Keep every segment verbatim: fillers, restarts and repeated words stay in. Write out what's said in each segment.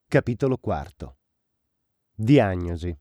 Capitolo quarto. Diagnosi.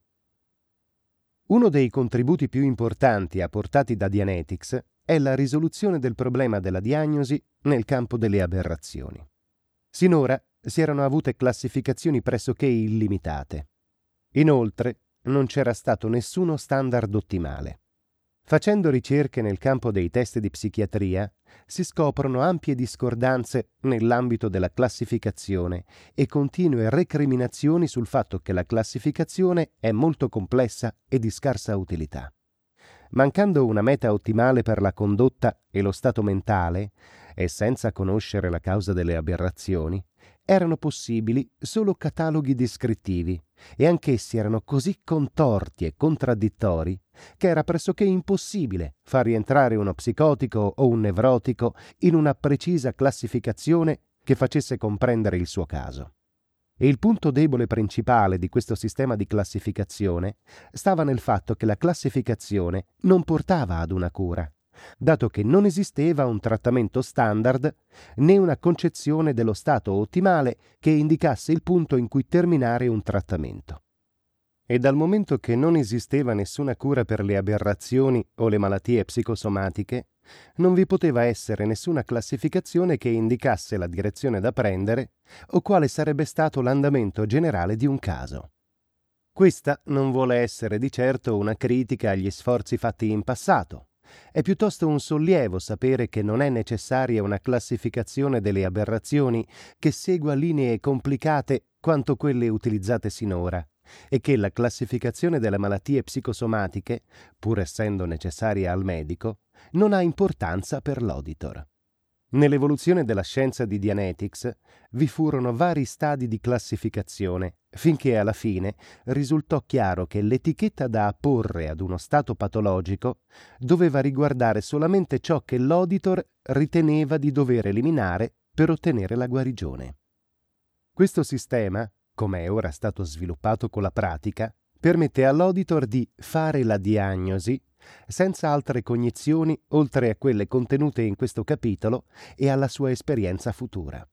Uno dei contributi più importanti apportati da Dianetics è la risoluzione del problema della diagnosi nel campo delle aberrazioni. Sinora si erano avute classificazioni pressoché illimitate. Inoltre, non c'era stato nessuno standard ottimale. Facendo ricerche nel campo dei test di psichiatria, si scoprono ampie discordanze nell'ambito della classificazione e continue recriminazioni sul fatto che la classificazione è molto complessa e di scarsa utilità. Mancando una meta ottimale per la condotta e lo stato mentale, e senza conoscere la causa delle aberrazioni, erano possibili solo cataloghi descrittivi, e anch'essi erano così contorti e contraddittori che era pressoché impossibile far rientrare uno psicotico o un nevrotico in una precisa classificazione che facesse comprendere il suo caso. E il punto debole principale di questo sistema di classificazione stava nel fatto che la classificazione non portava ad una cura, dato che non esisteva un trattamento standard né una concezione dello stato ottimale che indicasse il punto in cui terminare un trattamento. E dal momento che non esisteva nessuna cura per le aberrazioni o le malattie psicosomatiche, non vi poteva essere nessuna classificazione che indicasse la direzione da prendere o quale sarebbe stato l'andamento generale di un caso. Questa non vuole essere di certo una critica agli sforzi fatti in passato. È piuttosto un sollievo sapere che non è necessaria una classificazione delle aberrazioni che segua linee complicate quanto quelle utilizzate sinora, e che la classificazione delle malattie psicosomatiche, pur essendo necessaria al medico, non ha importanza per l'auditor. Nell'evoluzione della scienza di Dianetics vi furono vari stadi di classificazione, finché alla fine risultò chiaro che l'etichetta da apporre ad uno stato patologico doveva riguardare solamente ciò che l'auditor riteneva di dover eliminare per ottenere la guarigione. Questo sistema, come è ora stato sviluppato con la pratica, permette all'auditor di fare la diagnosi senza altre cognizioni oltre a quelle contenute in questo capitolo e alla sua esperienza futura.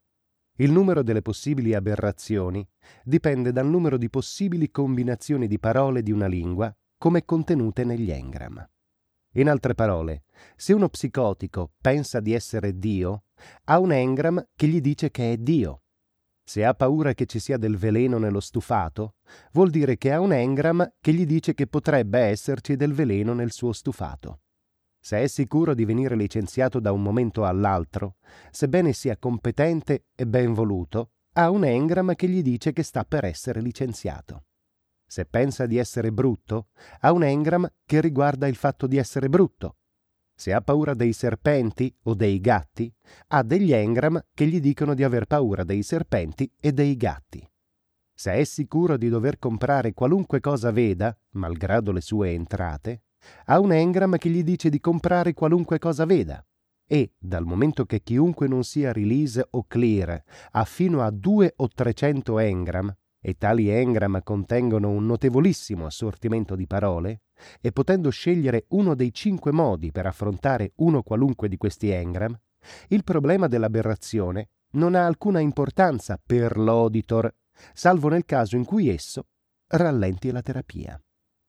Il numero delle possibili aberrazioni dipende dal numero di possibili combinazioni di parole di una lingua come contenute negli engram. In altre parole, se uno psicotico pensa di essere Dio, ha un engram che gli dice che è Dio. Se ha paura che ci sia del veleno nello stufato, vuol dire che ha un engram che gli dice che potrebbe esserci del veleno nel suo stufato. Se è sicuro di venire licenziato da un momento all'altro, sebbene sia competente e ben voluto, ha un engram che gli dice che sta per essere licenziato. Se pensa di essere brutto, ha un engram che riguarda il fatto di essere brutto. Se ha paura dei serpenti o dei gatti, ha degli engram che gli dicono di aver paura dei serpenti e dei gatti. Se è sicuro di dover comprare qualunque cosa veda, malgrado le sue entrate, ha un engram che gli dice di comprare qualunque cosa veda. E, dal momento che chiunque non sia release o clear ha fino a due o trecento engram, e tali engram contengono un notevolissimo assortimento di parole, e potendo scegliere uno dei cinque modi per affrontare uno qualunque di questi engram, il problema dell'aberrazione non ha alcuna importanza per l'auditor, salvo nel caso in cui esso rallenti la terapia.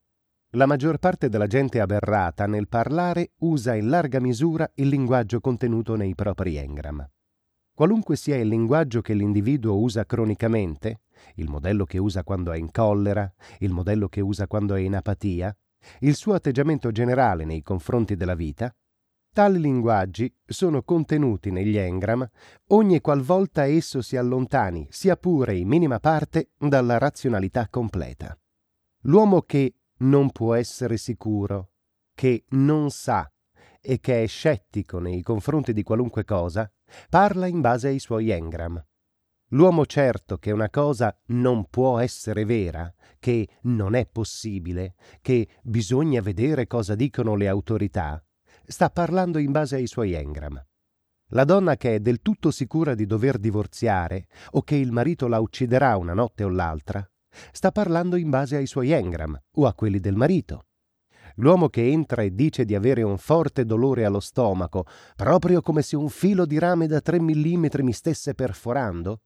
La maggior parte della gente aberrata nel parlare usa in larga misura il linguaggio contenuto nei propri engram. Qualunque sia il linguaggio che l'individuo usa cronicamente, il modello che usa quando è in collera, il modello che usa quando è in apatia, il suo atteggiamento generale nei confronti della vita, tali linguaggi sono contenuti negli engram ogni qualvolta esso si allontani, sia pure in minima parte, dalla razionalità completa. L'uomo che non può essere sicuro, che non sa e che è scettico nei confronti di qualunque cosa, parla in base ai suoi engram. L'uomo certo che una cosa non può essere vera, che non è possibile, che bisogna vedere cosa dicono le autorità, sta parlando in base ai suoi engram. La donna che è del tutto sicura di dover divorziare o che il marito la ucciderà una notte o l'altra, sta parlando in base ai suoi engram o a quelli del marito. L'uomo che entra e dice di avere un forte dolore allo stomaco, proprio come se un filo di rame da tre millimetri mi stesse perforando,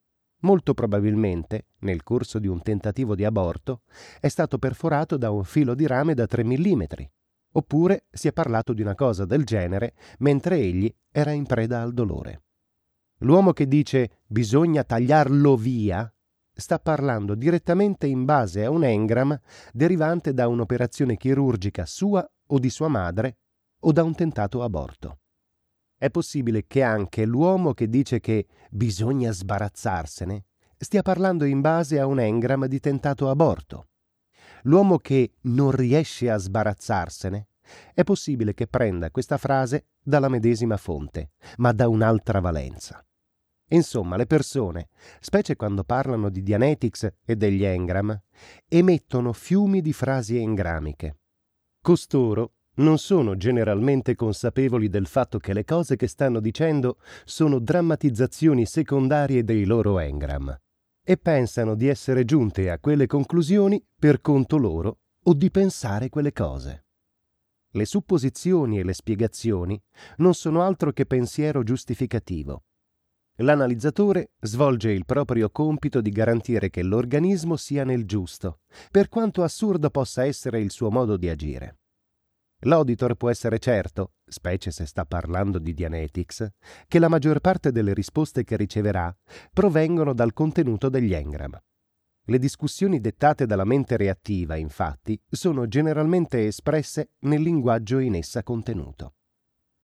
molto probabilmente, nel corso di un tentativo di aborto, è stato perforato da un filo di rame da tre millimetri, oppure si è parlato di una cosa del genere mentre egli era in preda al dolore. L'uomo che dice «bisogna tagliarlo via» sta parlando direttamente in base a un engram derivante da un'operazione chirurgica sua o di sua madre o da un tentato aborto. È possibile che anche l'uomo che dice che bisogna sbarazzarsene stia parlando in base a un engram di tentato aborto. L'uomo che non riesce a sbarazzarsene è possibile che prenda questa frase dalla medesima fonte, ma da un'altra valenza. Insomma, le persone, specie quando parlano di Dianetics e degli engram, emettono fiumi di frasi engramiche. Costoro non sono generalmente consapevoli del fatto che le cose che stanno dicendo sono drammatizzazioni secondarie dei loro engram e pensano di essere giunte a quelle conclusioni per conto loro o di pensare quelle cose. Le supposizioni e le spiegazioni non sono altro che pensiero giustificativo. L'analizzatore svolge il proprio compito di garantire che l'organismo sia nel giusto, per quanto assurdo possa essere il suo modo di agire. L'auditor può essere certo, specie se sta parlando di Dianetics, che la maggior parte delle risposte che riceverà provengono dal contenuto degli engram. Le discussioni dettate dalla mente reattiva, infatti, sono generalmente espresse nel linguaggio in essa contenuto.